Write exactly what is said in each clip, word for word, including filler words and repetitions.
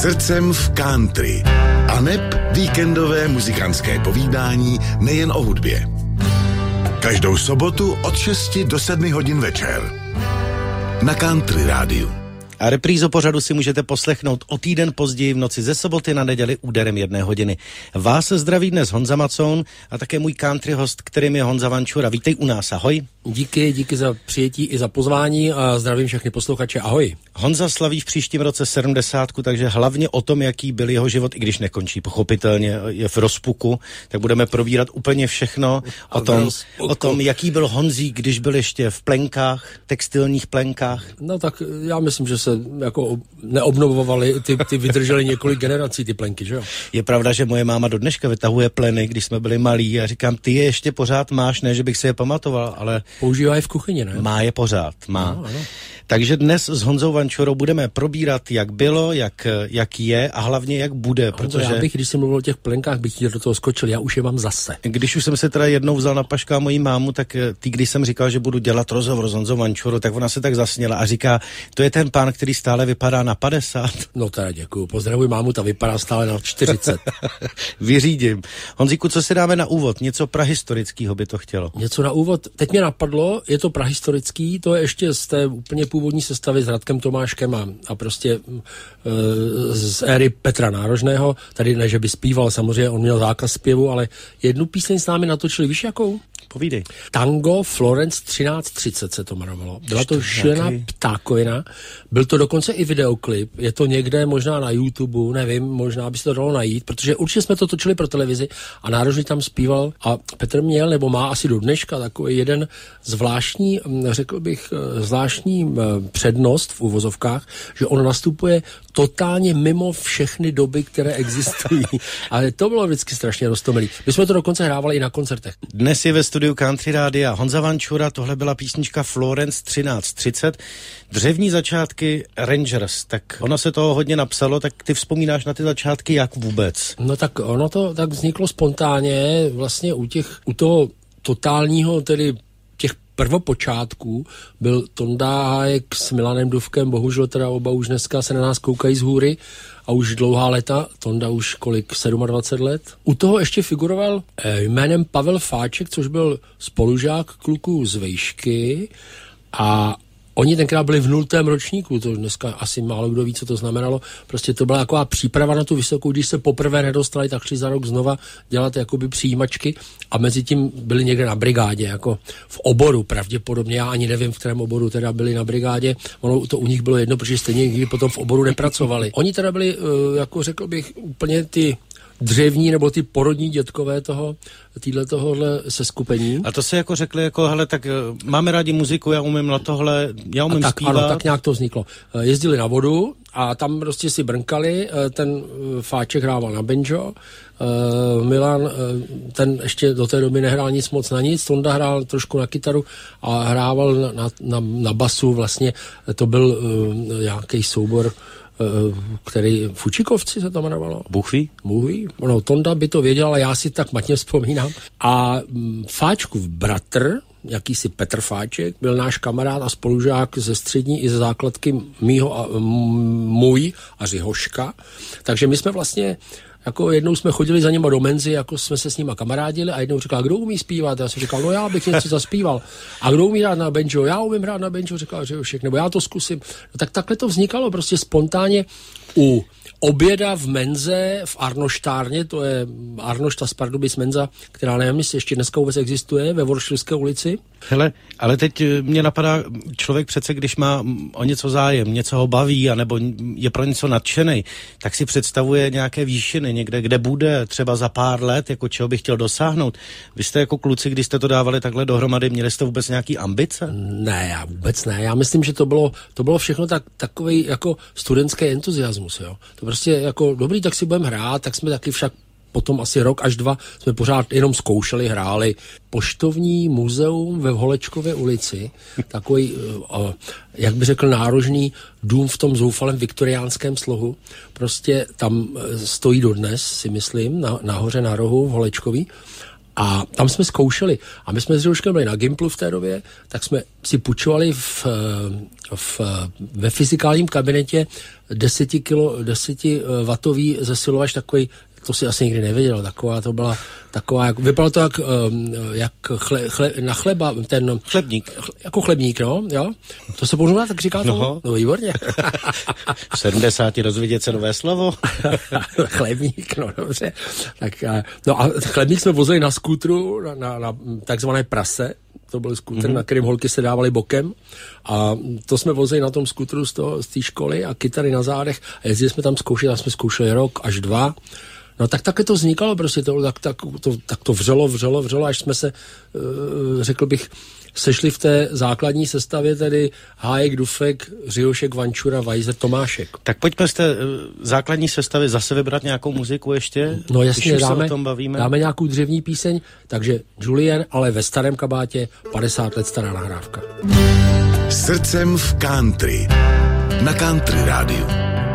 Srdcem v country. Aneb víkendové muzikantské povídání nejen o hudbě. Každou sobotu od šesti do sedmi hodin večer. Na Country rádiu. A reprízu pořadu si můžete poslechnout o týden později v noci ze soboty na neděli úderem jedné hodiny. Vás se zdraví dnes Honza Macoun a také můj country host, kterým je Honza Vančura. Vítej u nás, ahoj. Díky, díky za přijetí i za pozvání a zdravím všechny posluchače, ahoj. Honza slaví v příštím roce sedmdesátku, takže hlavně o tom, jaký byl jeho život, i když nekončí, pochopitelně je v rozpuku, tak budeme probírat úplně všechno o tom, o tom, jaký byl Honzík, když byl ještě v plenkách, textilních plenkách. No tak já myslím, že se jako neobnovovali, ty, ty vydrželi několik generací, ty plenky, že jo? Je pravda, že moje máma do dneška vytahuje pleny, když jsme byli malí a říkám, ty je ještě pořád máš, ne, že bych si je pamatoval, ale používá je v kuchyni, ne? Má je pořád, má. No, ano. Takže dnes s Honzou Vančurou budeme probírat, jak bylo, jak, jak je a hlavně jak bude, Honzo, protože... Já bych, když jsem mluvil o těch plenkách, bych ti do toho skočil, já už je mám zase. Když už jsem se teda jednou vzal na paška mojí mámu, tak ty, když jsem říkal, že budu dělat rozhovor s Honzou Vančurou, tak ona se tak zasněla a říká, to je ten pán, který stále vypadá na padesát. No teda děkuju, pozdravuj mámu, ta vypadá stále na čtyřicet. Vyřídím. Honzíku, co si dáme na úvod? Něco prahistorického by to chtělo. Něco na úvod. Teď mě napadlo, je to prahistorický, to je ještě z té úplně původní sestavy s Radkem Tomáškem a, a prostě e, z éry Petra Nárožného. Tady ne, že by zpíval, samozřejmě on měl zákaz zpěvu, ale jednu píseň s námi natočili, víš jakou? Povídej. Tango Florence třináct třicet se to jmenovalo. Byla to šílená ptákovina. Byl to dokonce i videoklip. Je to někde možná na YouTube, nevím, možná by se to dalo najít, protože určitě jsme to točili pro televizi a Nárožný tam zpíval a Petr měl, nebo má asi do dneška takový jeden zvláštní, řekl bych, zvláštní přednost v uvozovkách, že on nastupuje totálně mimo všechny doby, které existují. Ale to bylo vždycky strašně roztomilý. My jsme to dokonce hrávali i na koncertech. Dnes je ve studiu Country Rádia Honza Vančura, tohle byla písnička Florence třináct třicet, dřevní začátky Rangers, tak ono se toho hodně napsalo, tak ty vzpomínáš na ty začátky jak vůbec? No tak ono to tak vzniklo spontánně, vlastně u těch, u toho totálního, tedy těch prvopočátků byl Tonda Hájek s Milanem Dufkem, bohužel teda oba už dneska se na nás koukají z hůry a už dlouhá léta, Tonda už kolik, dvacet sedm let. U toho ještě figuroval eh, jménem Pavel Fáček, což byl spolužák kluků z Vejšky a oni tenkrát byli v nultém ročníku, to dneska asi málo kdo ví, co to znamenalo. Prostě to byla taková příprava na tu vysokou, když se poprvé nedostali, tak šli za rok znova dělat jakoby přijímačky a mezi tím byli někde na brigádě, jako v oboru pravděpodobně. Já ani nevím, v kterém oboru teda byli na brigádě. Ono to u nich bylo jedno, protože stejně nikdy potom v oboru nepracovali. Oni teda byli, jako řekl bych, úplně ty dřevní nebo ty porodní dětkové toho, týhle tohohle seskupení. A to se jako řekli, jako hele, tak máme rádi muziku, já umím na tohle, já umím a tak, zpívat. Ano, tak nějak to vzniklo. Jezdili na vodu a tam prostě si brnkali, ten Fáček hrával na banjo, Milan, ten ještě do té doby nehrál nic moc na nic, Tonda hrál trošku na kytaru a hrával na, na, na, na basu, vlastně to byl nějaký soubor, který Fučikovci se to jmenovalo. Bůh ví? Bůh ví. No, Tonda by to věděl, ale já si tak matně vzpomínám. A Fáčkův bratr, jakýsi Petr Fáček, byl náš kamarád a spolužák ze střední i ze základky mýho a můj a Řihoška. Takže my jsme vlastně jako jednou jsme chodili za něma do menzy, jako jsme se s nima kamarádili a jednou říkal, kdo umí zpívat? Já jsem říkal, no já bych něco zaspíval. A kdo umí hrát na banjo? Já umím hrát na banjo, říkal Řihošek, nebo já to zkusím. No tak takhle to vznikalo prostě spontánně u oběda v menze v Arnoštárně, to je Arnošta z Pardubic menza, která nevím, jestli ještě dneska vůbec existuje, ve Voršilské ulici. Hele, ale teď mě napadá, člověk přece, když má o něco zájem, něco ho baví, anebo je pro něco nadšenej, tak si představuje nějaké výšiny někde, kde bude třeba za pár let, jako čeho bych chtěl dosáhnout. Vy jste jako kluci, když jste to dávali takhle dohromady, měli jste vůbec nějaký ambice? Ne, já vůbec ne. Já myslím, že to bylo, to bylo všechno tak, takový jako studentský entuziasmus, jo. To prostě jako dobrý, tak si budeme hrát, tak jsme taky však potom asi rok až dva jsme pořád jenom zkoušeli, hráli. Poštovní muzeum ve Holečkově ulici, takový, jak by řekl, nárožný dům v tom zoufalém viktoriánském slohu. Prostě tam stojí dodnes, si myslím, na, nahoře na rohu v Holečkový. A tam jsme zkoušeli. A my jsme s Rouškem byli na Gimplu v té době, tak jsme si půjčovali v, v, ve fyzikálním kabinetě desetiwatový zesilovač, takový, to si asi nikdy nevěděl, taková to byla, taková, jak, vypadalo to jak, jak chle, chle, na chleba, ten... Chlebník. Chle, jako chlebník, no, jo. To se používá, tak říká to? No, no výborně. V sedmdesáti rozvědět se nové slovo. Chlebník, no dobře. Tak, no a chlebník jsme vozili na skútru, na, na, na takzvané prase. To byl skútr, mm-hmm. na kterým holky se dávaly bokem. A to jsme vozili na tom skútru z té školy a kytary na zádech. A jezdili jsme tam zkoušet, a jsme zkoušeli rok až dva. No tak také to vznikalo prostě, to, tak, tak, to, tak to vřelo, vřelo, vřelo, až jsme se, uh, řekl bych, sešli v té základní sestavě, tedy Hájek, Dufek, Řijošek, Vančura, Vajzer, Tomášek. Tak pojďme z té uh, základní sestavy zase vybrat nějakou muziku ještě. No jasně, dáme, o tom bavíme. dáme nějakou dřevní píseň, takže Julien, ale ve starém kabátě, padesát let stará nahrávka. Srdcem v country. Na Country rádiu.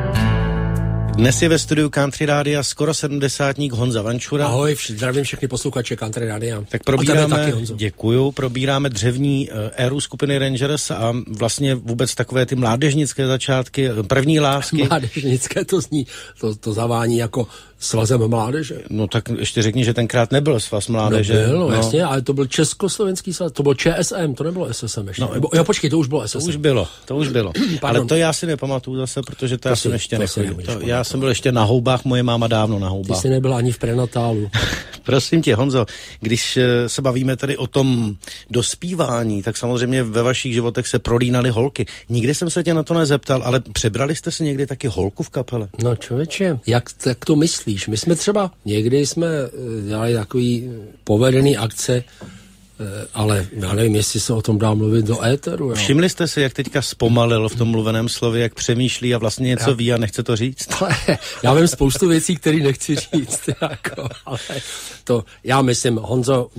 Dnes je ve studiu Country Rádia skoro sedmdesátník Honza Vančura. Ahoj, vš- zdravím všechny posluchače Country Rádia. Tak probíráme, děkuju, probíráme dřevní uh, éru skupiny Rangers a vlastně vůbec takové ty mládežnické začátky, první lásky. Mládežnické to zní, to, to zavání jako svazem mládeže. No tak ještě řekni, že tenkrát nebyl svaz mládeže. No byl, no. Jasně, ale to byl československý svaz, to byl ČSM, to nebylo S S M ještě. No, nebo, jo, počkej, to už bylo S S M. To už bylo, to už bylo. Ale to já si nepamatuju zase, protože to, to já jsem ještě nechodil. Já jsem byl ještě na houbách, moje máma dávno na houbách. Ty jsi nebyl ani v prenatálu. Prosím tě, Honzo, když se bavíme tady o tom dospívání, tak samozřejmě ve vašich životech se prolínaly holky. Nikdy jsem se tě na to nezeptal, ale přebrali jste si někdy taky holku v kapele? No člověče, jak tak to myslíš? My jsme třeba, někdy jsme dělali takový povedený akce, ale já nevím, jestli se o tom dá mluvit do éteru. Jo. Všimli jste si, jak teďka zpomalil v tom mluveném slově, jak přemýšlí a vlastně něco já... ví a nechce to říct? Ale já vím spoustu věcí, které nechci říct. Jako, ale to, já myslím, Honzo,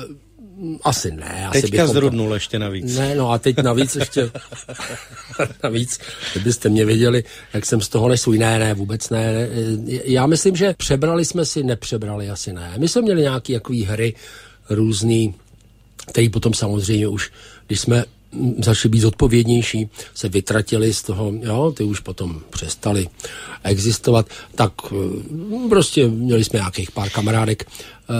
asi ne. Asi teďka zrudnul to... ještě navíc. Ne, no a teď navíc ještě navíc, kdybyste mě věděli, jak jsem z toho nesvůj. Ne, ne, vůbec ne. Já myslím, že přebrali jsme si, nepřebrali asi ne. My jsme měli nějaký jaký hry různý, který potom samozřejmě už, když jsme začali být zodpovědnější, se vytratili z toho, jo, ty už potom přestali existovat, tak prostě měli jsme nějakých pár kamarádek,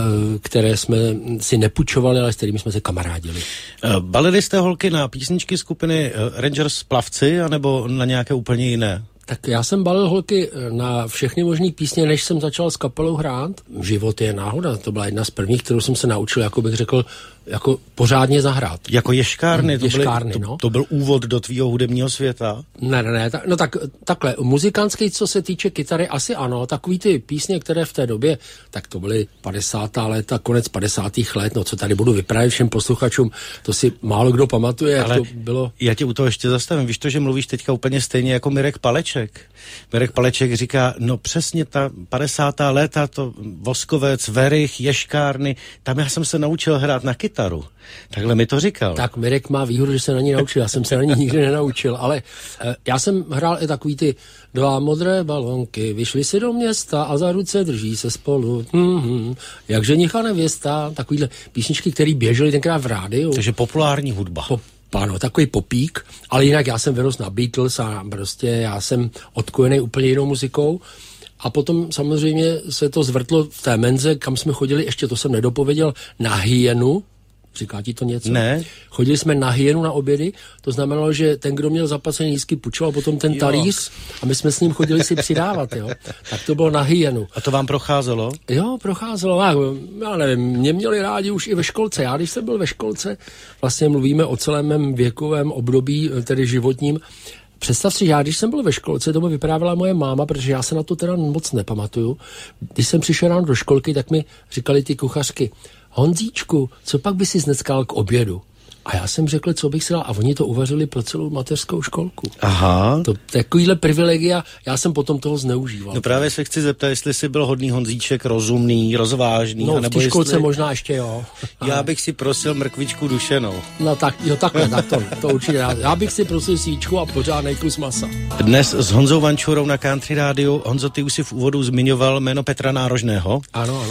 které jsme si nepůjčovali, ale s kterými jsme se kamarádili. Balili jste holky na písničky skupiny Rangers Plavci, anebo na nějaké úplně jiné? Tak já jsem balil holky na všechny možný písně, než jsem začal s kapelou hrát. Život je náhoda, to byla jedna z prvních, kterou jsem se naučil, jako bych řekl, jako pořádně zahrát. Jako ješkárny? To, ješkárny, byly, no. to, to byl úvod do tvýho hudebního světa? Ne, ne, ne, ta, no tak, takhle, muzikantský, co se týče kytary, asi ano, takový ty písně, které v té době, tak to byly padesátá léta, konec padesátých let, no co tady budu vyprávět všem posluchačům, to si málo kdo pamatuje, ale jak to bylo. Já tě u toho ještě zastavím, víš to, že mluvíš teďka úplně stejně jako Mirek Paleček. Mirek Paleček říká, no přesně ta padesátá léta, to Voskovec, Verich, ješkárny, tam já jsem se naučil hrát na kytaru. Takhle mi to říkal. Tak Mirek má výhodu, že se na ní naučil, já jsem se na ní nikdy nenaučil, ale e, já jsem hrál i takový ty dva modré balonky, vyšli si do města a za ruce drží se spolu, mm-hmm, jak ženich a nevěsta, takovýhle písničky, které běžely tenkrát v rádiu. Takže populární hudba. Po, Ano, takový popík, ale jinak já jsem vyrost na Beatles a prostě já jsem odkojený úplně jinou muzikou. A potom samozřejmě se to zvrtlo v té menze, kam jsme chodili, ještě to jsem nedopověděl, na hyenu. Říká ti to něco? Ne. Chodili jsme na hyenu na obědy, to znamenalo, že ten, kdo měl zaplacený lístky, půjčoval potom ten talíř a my jsme s ním chodili si přidávat, jo. Tak to bylo na hyenu. A to vám procházelo? Jo, procházelo. Já nevím, mě měli rádi už i ve školce. Já, když jsem byl ve školce, vlastně mluvíme o celém mém věkovém období, tedy životním. Představ si, já když jsem byl ve školce, to mi vyprávěla moje máma, protože já se na to teda moc nepamatuju. Když jsem přišel ráno do školky, tak mi říkali ty kuchařky, Honzíčku, co pak by si dneska k obědu? A já jsem řekl, co bych si dal. A oni to uvařili pro celou mateřskou školku. Aha. To takovýhle privilegia, já jsem potom toho zneužíval. No právě se chci zeptat, jestli jsi byl hodný Honzíček, rozumný, rozvážný. No v té školce jestli... možná ještě jo. Já bych si prosil mrkvičku dušenou. No tak, jo takhle, tak to, to určitě. Já bych si prosil síčku a pořádnej kus masa. Dnes s Honzou Vančurou na Country Rádiu. Honzo, ty už si v úvodu zmiňoval jméno Petra Nárožného. Ano, ano.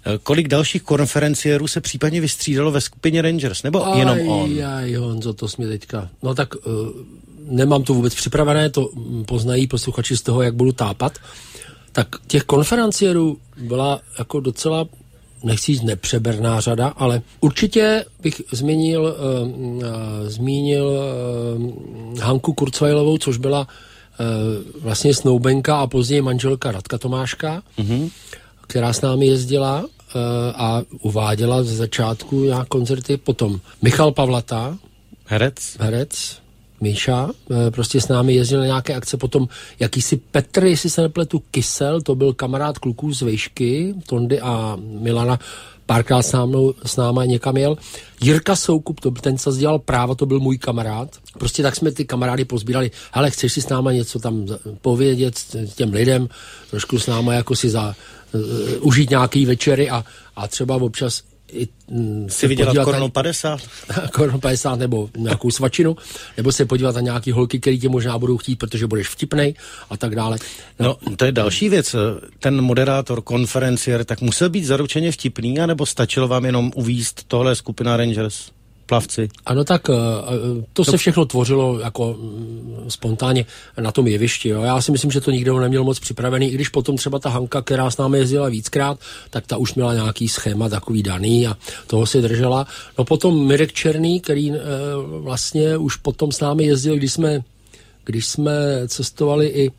Kolik dalších konferenciérů se případně vystřídalo ve skupině Rangers, nebo aj, jenom on? Aj, Honzo, to jsme teďka... No tak uh, nemám to vůbec připravené, to poznají posluchači z toho, jak budu tápat. Tak těch konferenciérů byla jako docela, nechci říct nepřeberná řada, ale určitě bych zmínil, uh, uh, zmínil uh, Hanku Kurzweilovou, což byla uh, vlastně snoubenka a později manželka Radka Tomáška, mm-hmm. která s námi jezdila uh, a uváděla ze začátku nějak koncerty. Potom Michal Pavlata, herec, herec Míša, prostě s námi jezdil na nějaké akce, potom jakýsi Petr, jestli se nepletu, Kysel, to byl kamarád kluků z Vejšky, Tondy a Milana, párkrát s, námnou, s náma někam jel. Jirka Soukup, to byl ten, co dělal Práva, to byl můj kamarád. Prostě tak jsme ty kamarády pozbírali, hele, chceš si s náma něco tam povědět těm lidem, trošku s náma jako si za, uh, užít nějaký večery a, a třeba občas i, mm, si vydělat korunu padesát? Korunu padesát nebo nějakou svačinu, nebo se podívat na nějaký holky, který tě možná budou chtít, protože budeš vtipnej a tak dále. No, no to je další věc. Ten moderátor, konferenciér, tak musel být zaručeně vtipný, anebo stačilo vám jenom uvízt tohle skupina Rangers? Plavci. Ano, tak to se všechno tvořilo jako spontánně na tom jevišti. Jo. Já si myslím, že to nikdo neměl moc připravený, i když potom třeba ta Hanka, která s námi jezdila víckrát, tak ta už měla nějaký schéma takový daný a toho si držela. No potom Mirek Černý, který e, vlastně už potom s námi jezdil, když jsme, když jsme cestovali i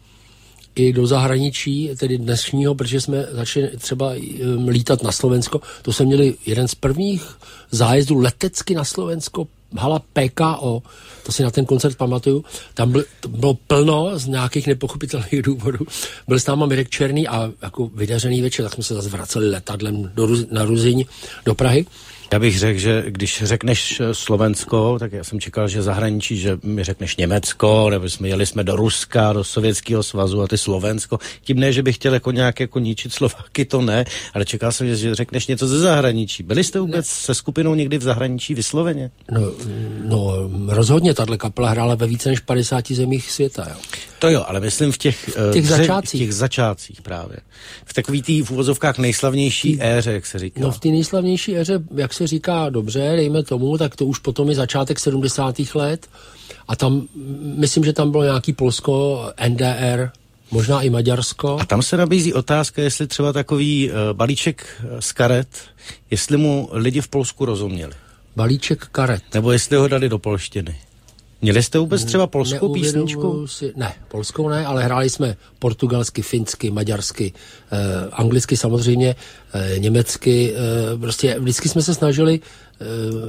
i do zahraničí, tedy dnešního, protože jsme začali třeba um, lítat na Slovensko. To jsme měli jeden z prvních zájezdů letecky na Slovensko, hala P K O, to si na ten koncert pamatuju. Tam byl, to bylo plno z nějakých nepochopitelných důvodů. Byl s náma Mirek Černý a jako vydařený večer, tak jsme se zase vraceli letadlem do, na Ruzyň do Prahy. Já bych řekl, že když řekneš Slovensko, tak já jsem čekal, že zahraničí, že mi řekneš Německo, nebo jsme jeli jsme do Ruska, do Sovětského svazu a ty Slovensko. Tím ne, že bych chtěl jako nějak jako ničit Slováky, to ne, ale čekal jsem, že řekneš něco ze zahraničí. Byli jste vůbec ne. se skupinou někdy v zahraničí vysloveně? No, no rozhodně, tato kapela hrála ve více než padesáti zemích světa, jo. To jo, ale myslím v těch, v těch, začátcích. v těch začátcích právě. V takový tý v uvozovkách nejslavnější tý, éře, jak se říká. No v té nejslavnější éře, jak se říká, dobře, dejme tomu, tak to už potom je začátek sedmdesátých let a tam, myslím, že tam bylo nějaký Polsko, N D R, možná i Maďarsko. A tam se nabízí otázka, jestli třeba takový uh, balíček z karet, jestli mu lidi v Polsku rozuměli. Balíček karet. Nebo jestli ho dali do polštiny. Měli jste vůbec třeba polskou písničku? Si, ne, polskou ne, ale hráli jsme portugalsky, finsky, maďarsky, eh, anglicky samozřejmě, eh, německy. Eh, prostě vždycky jsme se snažili eh,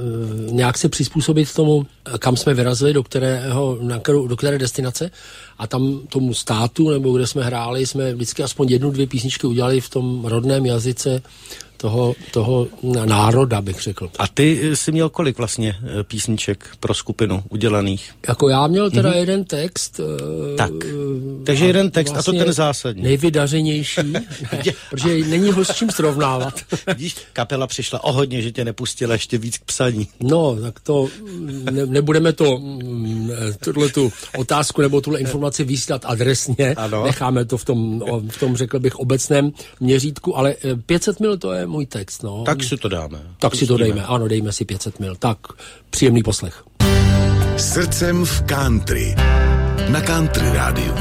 nějak se přizpůsobit tomu, kam jsme vyrazili, do kterého, na kterou, do které destinace. A tam tomu státu, nebo kde jsme hráli, jsme vždycky aspoň jednu, dvě písničky udělali v tom rodném jazyce toho, toho národa, bych řekl. A ty jsi měl kolik vlastně písniček pro skupinu udělaných? Jako já měl teda mm-hmm. jeden text. Tak, takže jeden text vlastně a to ten zásadní. Nejvydařenější, ne, protože není ho s čím srovnávat. Vidíš, kapela přišla o hodně, že tě nepustila ještě víc k psaní. No, tak to, ne, nebudeme to, tuhle tu otázku nebo tuhle informaci vysílat adresně, ano. Necháme to v tom, v tom, řekl bych, obecném měřítku, ale pět set mil to je můj text, no. Tak si to dáme. Tak si to dejme, ano, dejme si pět set mil. Tak, příjemný poslech. Srdcem v country. Na Country rádiu.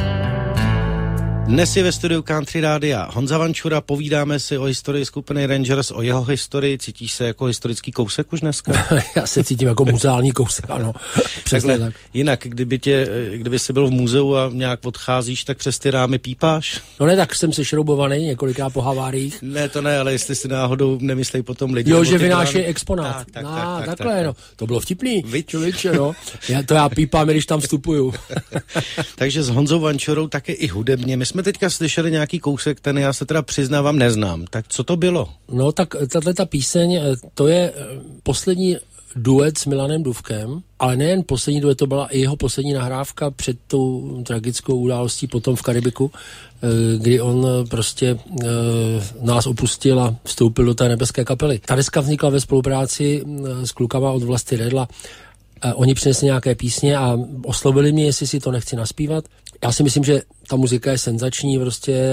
Dnes je ve studiu Country Rádia Honza Vančura, povídáme si o historii skupiny Rangers, o jeho historii. Cítíš se jako historický kousek už dneska? Já se cítím jako muzeální kousek, ano. Přesně tak. Jinak, kdyby, tě, kdyby jsi byl v muzeu a nějak odcházíš, tak přes ty rámy pípáš? No ne, tak jsem sešroubovaný několikrát po haváriích. Ne, to ne, ale jestli si náhodou nemyslej potom lidi. Jo, že vynáší rámy... exponát. Tak, tak, no, tak, tak, takhle, tak, no. To bylo vtipný. Člověče, no. Já, to já pípám, když tam vstupuju. Takže s Honzou Vančurou také i hudebně. My jsme teďka slyšeli nějaký kousek, ten já se teda přiznávám neznám. Tak co to bylo? No tak tato píseň, to je poslední duet s Milanem Dufkem, ale nejen poslední duet, to byla i jeho poslední nahrávka před tou tragickou událostí potom v Karibiku, kdy on prostě nás opustil a vstoupil do té nebeské kapely. Ta deska vznikla ve spolupráci s klukama od Vlasty Redla. Oni přinesli nějaké písně a oslovili mě, jestli si to nechci naspívat. Já si myslím, že ta muzika je senzační, prostě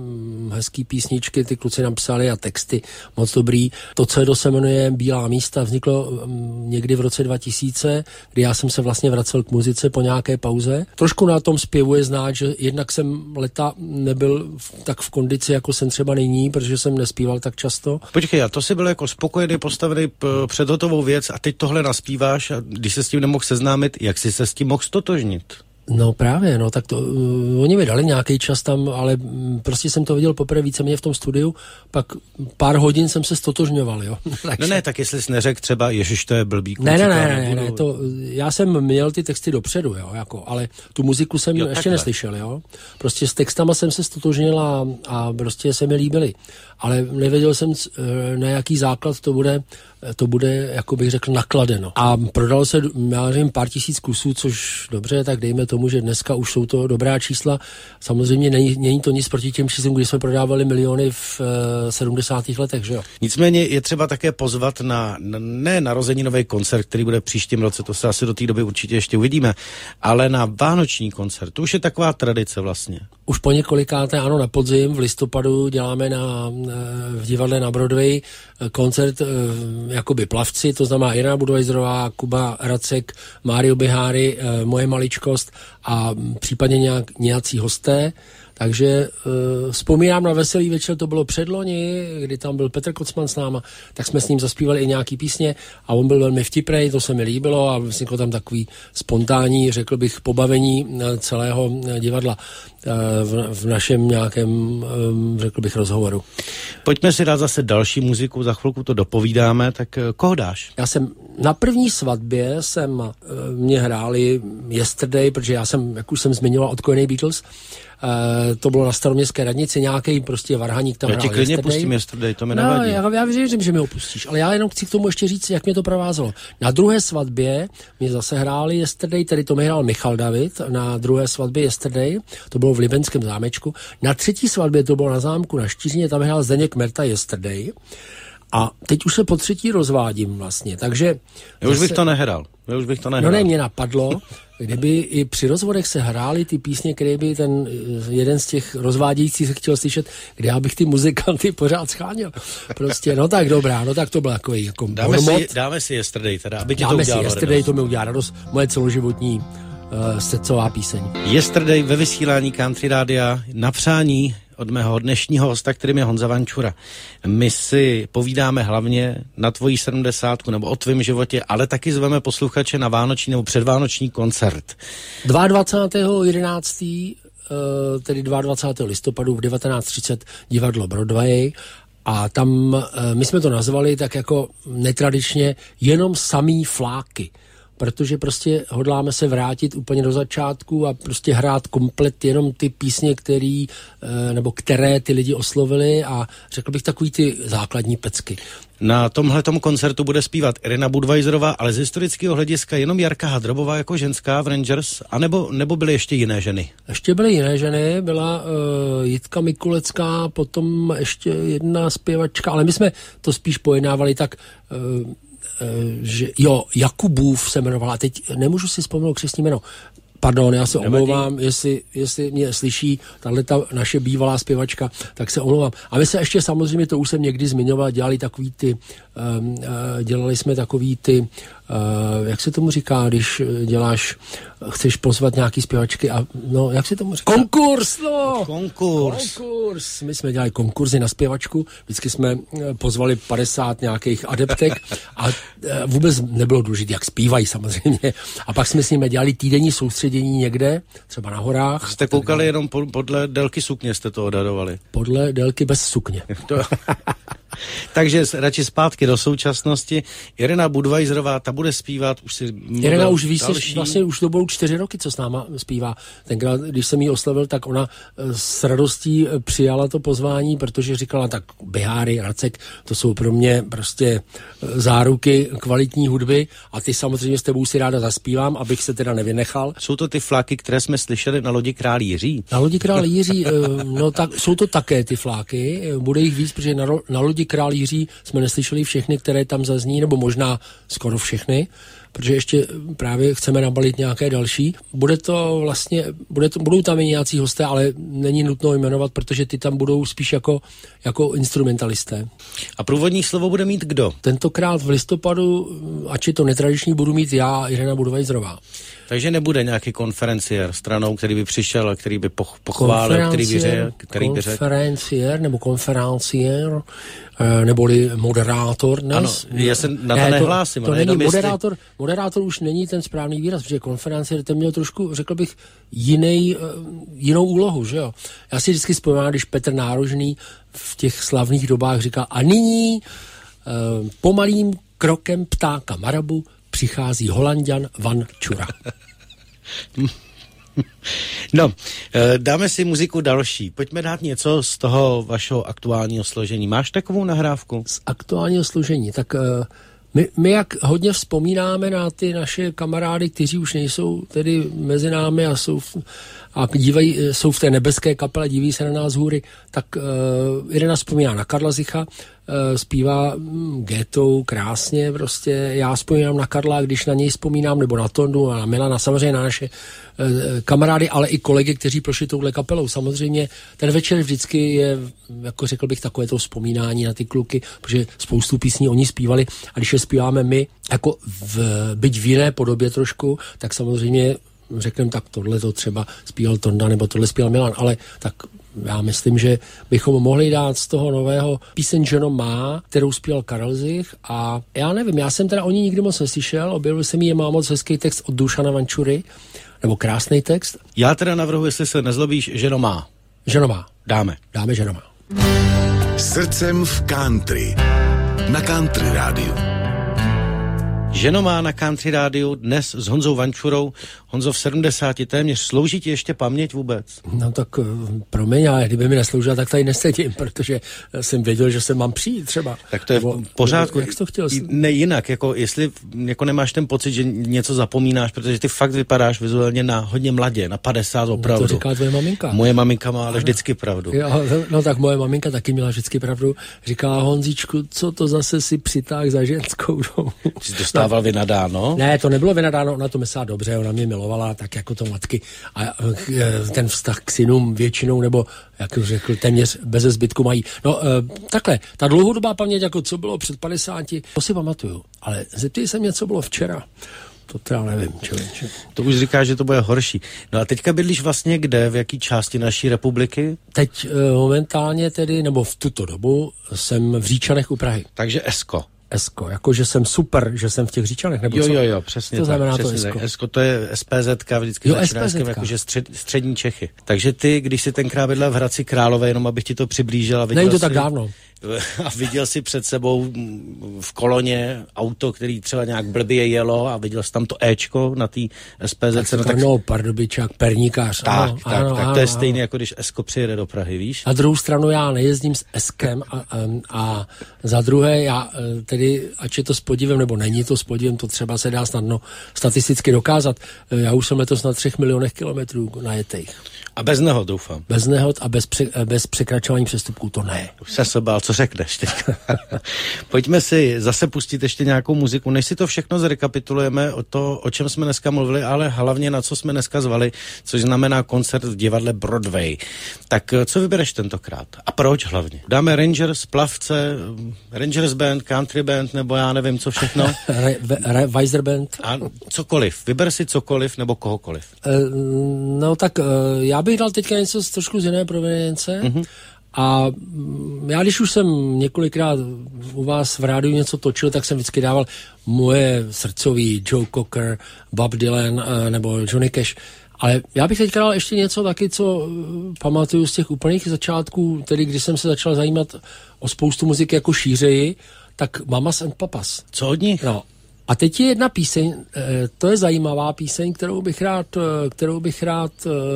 hezký písničky, ty kluci napsali a texty moc dobrý. To, co se jmenuje Bílá místa, vzniklo někdy v roce dva tisíce, kdy já jsem se vlastně vracel k muzice po nějaké pauze. Trošku na tom zpěvu je znát, že jednak jsem leta nebyl tak v kondici, jako jsem třeba nyní, protože jsem nespíval tak často. Počkej, a to si byl jako spokojený, postavený p- před hotovou věc a teď tohle naspíváš a když se s tím nemohl seznámit, jak jsi se s tím mohl stotožnit? No právě, no tak to, uh, oni mi dali nějaký čas tam, ale um, prostě jsem to viděl poprvé víceméně v tom studiu, pak pár hodin jsem se stotožňoval, jo. No ne, tak jestli jsi neřekl třeba, ježiš, to je blbý. Ne, ne, ne, ne, ne, to, já jsem měl ty texty dopředu, jo, jako, ale tu muziku jsem jo, ještě takhle neslyšel, jo. Prostě s textama jsem se stotožnil a, a prostě se mi líbily, ale nevěděl jsem, na jaký základ to bude, to bude, jako bych řekl, nakladeno. A prodalo se, já nevím, pár tisíc kusů, což dobře, tak dejme tomu, že dneska už jsou to dobrá čísla. Samozřejmě není, není to nic proti těm číslům, kdy jsme prodávali miliony v uh, sedmdesátých letech, že jo. Nicméně je třeba také pozvat na, na ne narozeninový koncert, který bude příštím roce, to se asi do té doby určitě ještě uvidíme, ale na vánoční koncert. To už je taková tradice vlastně. Už po několikáté, ano, na podzim, v listopadu děláme na, v divadle na Broadway koncert jakoby plavci, to znamená Irena Budweiserová, Kuba Racek, Mário Biháry, moje maličkost a případně nějak, nějací hosté. Takže uh, vzpomínám na veselý večer, to bylo předloni, kdy tam byl Petr Kocman s náma, tak jsme s ním zaspívali i nějaký písně a on byl velmi vtipnej, to se mi líbilo a vzniklo tam takový spontánní, řekl bych, pobavení celého divadla uh, v, v našem nějakém, um, řekl bych, rozhovoru. Pojďme si dát zase další muziku, za chvilku to dopovídáme, tak uh, koho dáš? Já jsem na první svatbě jsem, uh, mě hráli Yesterday, protože já jsem, jak už jsem zmiňoval, odkojený Beatles. Uh, to bylo na Staroměstské radnici, nějaký prostě varhaník tam já hrál. Já ti klidně pustím Yesterday, to mi no, nevadí. Já, já věřím, že mi ho pustíš, ale já jenom chci k tomu ještě říct, jak mě to provázelo. Na druhé svatbě mě zase hráli Yesterday, tedy to mi hrál Michal David, na druhé svatbě Yesterday, to bylo v Libenském zámečku. Na třetí svatbě to bylo na zámku na Štiříně, tam hrál Zdeněk Merta Yesterday. A teď už se po třetí rozvádím vlastně, takže... Já už bych to nehrál. Já už bych to nehrál. No ne, mě napadlo, kdyby i při rozvodech se hrály ty písně, které by ten jeden z těch rozvádějících se chtěl slyšet, kde já bych ty muzikanty pořád scháněl. Prostě, no tak dobrá, no tak to byl takový jako dáme si, dáme si Yesterday teda, aby ti to udělalo si Yesterday, radost. To mi udělá radost, moje celoživotní uh, srdcová píseň. Yesterday ve vysílání Country Rádia na přání od mého dnešního hosta, kterým je Honza Vančura. My si povídáme hlavně na tvojí sedmdesátku nebo o tvém životě, ale taky zveme posluchače na vánoční nebo předvánoční koncert. dvacátého jedenáctého tedy dvacátého druhého listopadu v devatenáct třicet divadlo Broadway a tam my jsme to nazvali tak jako netradičně jenom samý fláky. Protože prostě hodláme se vrátit úplně do začátku a prostě hrát komplet jenom ty písně, který, nebo které ty lidi oslovili a řekl bych takový ty základní pecky. Na tomhletom koncertu bude zpívat Irena Budweiserová, ale z historického hlediska jenom Jarka Hadrobová jako ženská v Rangers, anebo, nebo byly ještě jiné ženy? Ještě byly jiné ženy, byla uh, Jitka Mikulecká, potom ještě jedna zpěvačka, ale my jsme to spíš pojednávali tak... Uh, že jo, Jakubův se jmenovala, teď nemůžu si vzpomenout křestní jméno. Pardon, já se Nevadí. omlouvám, jestli, jestli mě slyší tato naše bývalá zpěvačka, tak se omlouvám. A my se ještě samozřejmě, to už jsem někdy zmiňoval, dělali takový ty, um, uh, dělali jsme takový ty, uh, jak se tomu říká, když děláš, chceš pozvat nějaký zpěvačky a no, jak se tomu říká? Konkurs, no! Konkurs. Konkurs. My jsme dělali konkurzy na zpěvačku, vždycky jsme pozvali padesát nějakých adeptek a uh, vůbec nebylo důležité, jak zpívají samozřejmě. A pak jsme s nimi dělali týdenní soustředění někde, třeba na horách. Jste koukali jenom po, podle délky sukně, jste to odhadovali? Podle délky bez sukně. To... Takže radši zpátky do současnosti. Irena Budweiserová, ta bude zpívat, už si... Irena už ví, vlastně už to budou čtyři roky, co s náma zpívá. Tenkrát, když jsem jí oslovil, tak ona s radostí přijala to pozvání, protože říkala, tak Biháry, Racek, to jsou pro mě prostě záruky kvalitní hudby a ty samozřejmě s tebou si ráda zaspívám, abych se teda nevynechal. Jsou to ty fláky, které jsme slyšeli na lodi Král Jiří? Na lodi Král Jiří, no tak jsou to také ty fláky, bude jich víc, protože na, na lodi Král Jiří jsme neslyšeli všechny, které tam zazní, nebo možná skoro všechny. protože ještě právě chceme nabalit nějaké další. Bude to vlastně, bude to, budou tam i nějací hosté, ale není nutno jmenovat, protože ty tam budou spíš jako, jako instrumentalisté. A průvodní slovo bude mít kdo? Tentokrát v listopadu, ač je to netradiční, budu mít já, Irena Budvajzrová. Takže nebude nějaký konferenciér stranou, který by přišel, který by poch- pochválil, který by řekl. Konferenciér nebo konferenciér, neboli moderátor dnes. Ano, já se na to ne, nehlásím. To, to není moderátor, jestli... moderátor už není ten správný výraz, protože konferenciér ten měl trošku, řekl bych, jiný, jinou úlohu, že jo. Já si vždycky vzpomínám, když Petr Nárožný v těch slavných dobách říkal, a nyní uh, pomalým krokem ptáka Marabu přichází Holanďan Van Čura. No, dáme si muziku další. Pojďme dát něco z toho vašeho aktuálního složení. Máš takovou nahrávku? Z aktuálního složení, tak my, my jak hodně vzpomínáme na ty naše kamarády, kteří už nejsou tedy mezi námi a jsou v, a dívají, jsou v té nebeské kapele, díví se na nás z hůry, tak uh, Irena vzpomíná na Karla Zicha, uh, zpívá mm, getou krásně, prostě já vzpomínám na Karla, když na něj vzpomínám, nebo na Tondu a na Milana, samozřejmě na naše uh, kamarády, ale i kolegy, kteří prošli touhle kapelou. Samozřejmě ten večer vždycky je, jako řekl bych, takové to vzpomínání na ty kluky, protože spoustu písní oni zpívali a když je zpíváme my, jako v, byť v jiné podobě trošku, tak samozřejmě řekneme, tak tohle to třeba zpíval Tonda, nebo tohle zpíval Milan, ale tak já myslím, že bychom mohli dát z toho nového píseň Ženo má, kterou zpíval Karel Zich a já nevím, já jsem teda o ní nikdy moc neslyšel, objevil jsem jí, má moc hezký text od Dušana Vančury, nebo krásný text. Já teda navrhuji, jestli se nezlobíš, Ženo má. Ženo má. Dáme. Dáme Ženo má. Srdcem v country. Na Country rádiu. Ženo má na Country rádiu dnes s Honzou Vančurou. Honzo, v sedmdesáti téměř slouží ti ještě paměť vůbec? No tak promiň, ale kdyby mi nesloužila, tak tady nesedím, protože jsem věděl, že se mám přijít třeba. Tak to je v pořádku. Jak jsi to chtěl? Ne jinak, jako jestli jako nemáš ten pocit, že něco zapomínáš, protože ty fakt vypadáš vizuálně na hodně mladě, na padesát opravdu. No to říká tvoje maminka. Moje maminka má ale vždycky pravdu. Jo, no tak moje maminka taky měla vždycky pravdu. Říkala, Honzičku, co to zase si přitáhl za ženskou? Jsi dostával no. vynadáno? Ne, to nebylo vynadáno, ona to myslela dobře, ona mě milovala, tak jako to matky. A ten vztah k synům většinou, nebo jak řekl, téměř bez zbytku mají. No takhle, ta dlouhodobá paměť, jako co bylo před padesáti, to si pamatuju. Ale zeptej se mě, co bylo včera. To teda nevím, člověče. To už říkáš, že to bude horší. No a teďka bydlíš vlastně kde, v jaký části naší republiky? Teď momentálně tedy, nebo v tuto dobu, jsem v Říčanech u Prahy. Takže Esko. Esko, jakože jsem super, že jsem v těch Říčanech, nebo jo, co? Jo, jo, přesně to tak. znamená přesně to Esko. Esko, to je SPZka, vždycky začíná Eskem, jakože střed, střední Čechy. Takže ty, když jsi tenkrát bydlel v Hradci Králové, jenom abych ti to přiblížil a viděl Není to si, tak dávno. A viděl si před sebou v koloně auto, který třeba nějak blbě jelo a viděl jsi tam to Éčko na té SPZce. Tak no, tak... no, pardubičák, perníkář. Tak, ano, tak, ano, tak ano, to je ano. stejné, jako když Esko přijede do Prahy, víš? Na druhou stranu já nejezdím s Eskem a, a, a za druhé já tedy, ať je to s podívem, nebo není to s podívem, to třeba se dá snadno statisticky dokázat. Já už jsem letos na třech milionech kilometrů najetých. A bez nehod, doufám. Bez nehod a bez, pře, bez překračování přestupků, to ne. Už se se bál, co řekneš teď. Pojďme si zase pustit ještě nějakou muziku, než si to všechno zrekapitulujeme o to, o čem jsme dneska mluvili, ale hlavně na co jsme dneska zvali, což znamená koncert v divadle Broadway. Tak co vybereš tentokrát? A proč hlavně? Dáme Rangers, Plavce, Rangers Band, Country Band, nebo já nevím, co všechno? Re, re, Weiser Band. A cokoliv. Vyber si cokoliv nebo kohokoliv. Uh, no tak uh, já bych dal teďka něco z trošku z jiné provenience. Mm-hmm. A já, když už jsem několikrát u vás v rádiu něco točil, tak jsem vždycky dával moje srdcový Joe Cocker, Bob Dylan uh, nebo Johnny Cash. Ale já bych teďka dal ještě něco taky, co pamatuju z těch úplných začátků, tedy když jsem se začal zajímat o spoustu muziky jako šířeji, tak Mamas and Papas. Co od nich? No. A teď je jedna píseň, to je zajímavá píseň, kterou bych rád, kterou bych rád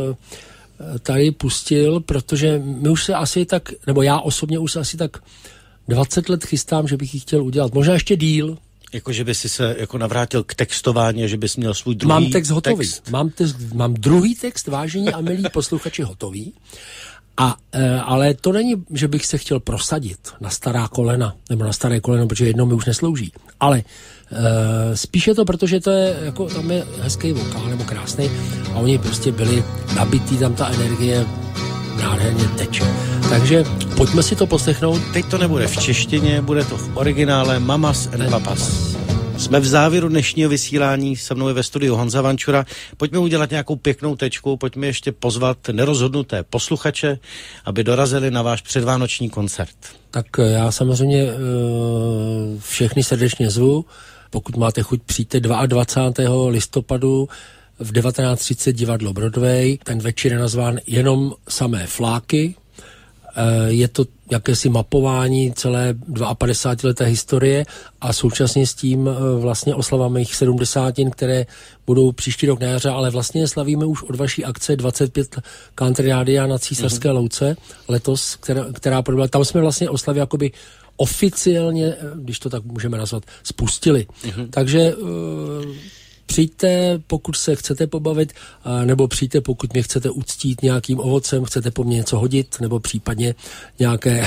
tady pustil, protože my už se asi tak, nebo já osobně už se asi tak dvacet let chystám, že bych ji chtěl udělat. Možná ještě díl. Jako, že by si se jako navrátil k textování, že bys měl svůj druhý Mám text hotový. Text. Mám, text, mám druhý text, vážení a milí posluchači, hotový. A, e, ale to není, že bych se chtěl prosadit na stará kolena, nebo na staré koleno, protože jedno mi už neslouží. Ale e, spíš je to, protože to je, jako tam je hezký vokál nebo krásný a oni prostě byli nabitý, tam ta energie nádherně teče. Takže pojďme si to poslechnout. Teď to nebude v češtině, bude to v originále Mamas and Papas. Jsme v závěru dnešního vysílání, se mnou je ve studiu Honza Vančura. Pojďme udělat nějakou pěknou tečku, pojďme ještě pozvat nerozhodnuté posluchače, aby dorazili na váš předvánoční koncert. Tak já samozřejmě všechny srdečně zvu. Pokud máte chuť, přijďte dvacátého druhého listopadu v devatenáct třicet divadlo Broadway. Ten večer je nazván Jenom samé fláky. Je to jakési mapování celé padesátidvouleté historie a současně s tím vlastně oslavujeme jich sedmdesátin, které budou příští rok na jaře, ale vlastně slavíme už od vaší akce dvacet pět country rádia na Císařské mm-hmm. louce letos, která, která proběhla. Tam jsme vlastně oslavy jakoby oficiálně, když to tak můžeme nazvat, spustili. Mm-hmm. Takže uh, přijďte, pokud se chcete pobavit, nebo přijďte, pokud mě chcete uctít nějakým ovocem, chcete po mně něco hodit, nebo případně nějaké,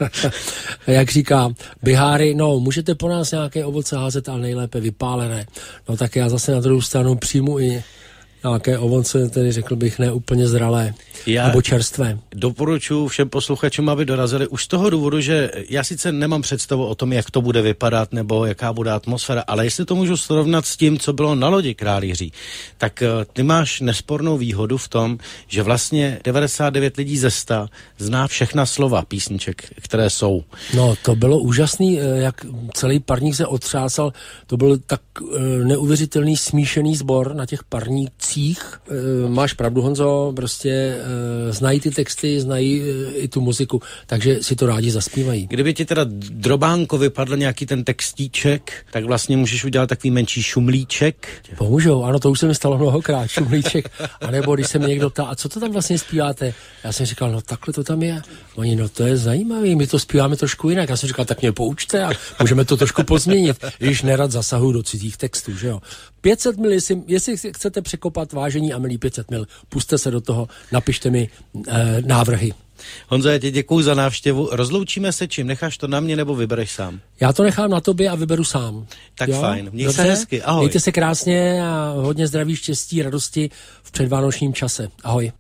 jak říká Biháry, no, můžete po nás nějaké ovoce házet, ale nejlépe vypálené. No tak já zase na druhou stranu přijmu i nějaké ovoce, tedy řekl bych, ne úplně zralé, já nebo čerstvé. Doporučuji všem posluchačům, aby dorazili už z toho důvodu, že já sice nemám představu o tom, jak to bude vypadat, nebo jaká bude atmosféra, ale jestli to můžu srovnat s tím, co bylo na lodi Král Jiří, tak ty máš nespornou výhodu v tom, že vlastně devadesát devět lidí ze sta zná všechna slova písniček, které jsou. No, to bylo úžasný, jak celý parník se otřásal, to byl tak neuvěřitelný smíšený sbor na těch parníkcích. Máš pravdu, Honzo, prostě znají ty texty, znají i tu muziku, takže si to rádi zaspívají. Kdyby ti teda drobánko vypadl nějaký ten textíček, tak vlastně můžeš udělat takový menší šumlíček. Pomůžou, ano, to už se mi stalo mnohokrát, šumlíček. A nebo když se mě někdo ptá, a co to tam vlastně zpíváte? Já jsem říkal, no takhle to tam je. Oni, no to je zajímavý, my to zpíváme trošku jinak. Já jsem říkal, tak mě poučte a můžeme to trošku pozměnit, když nerad zasahuju do cizích textů, že jo. pět set mil, jestli, jestli chcete překopat, vážení a milí, pět set mil, puste se do toho, napište mi e, návrhy. Honzo, já ti děkuju za návštěvu. Rozloučíme se čím? Necháš to na mě nebo vybereš sám? Já to nechám na tobě a vyberu sám. Tak jo? Fajn. Měj se hezky. Ahoj. Mějte se krásně a hodně zdraví, štěstí, radosti v předvánočním čase. Ahoj.